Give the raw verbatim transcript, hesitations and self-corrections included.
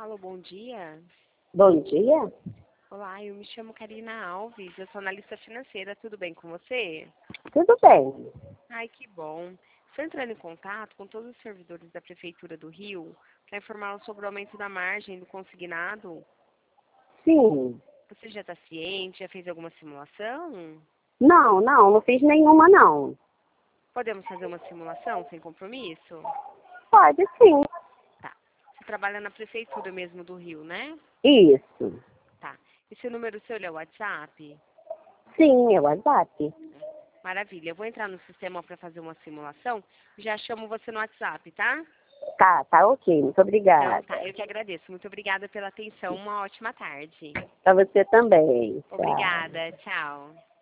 Alô, bom dia. Bom dia. Olá, eu me chamo Karina Alves, eu sou analista financeira, tudo bem com você? Tudo bem. Ai, que bom. Estou entrando em contato com todos os servidores da Prefeitura do Rio para informá-los sobre o aumento da margem do consignado. Sim. Você já está ciente? Já fez alguma simulação? Não, não, não fiz nenhuma, não. Podemos fazer uma simulação sem compromisso? Pode sim. Tá. Você trabalha na Prefeitura mesmo do Rio, né? Isso. Tá. Esse número seu é o WhatsApp? Sim, é o WhatsApp. Maravilha. Eu vou entrar no sistema para fazer uma simulação e já chamo você no WhatsApp, tá? Tá, tá ok. Muito Então, obrigada. tá. Eu que agradeço. Muito obrigada pela atenção. Uma ótima tarde. Pra você também. Tchau. Obrigada. Tchau.